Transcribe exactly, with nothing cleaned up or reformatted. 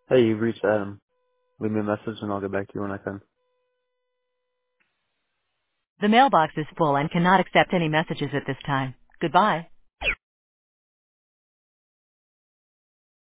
Hey, you've reached Adam. Leave me a message and I'll get back to you when I can. The mailbox is full and cannot accept any messages at this time. Goodbye.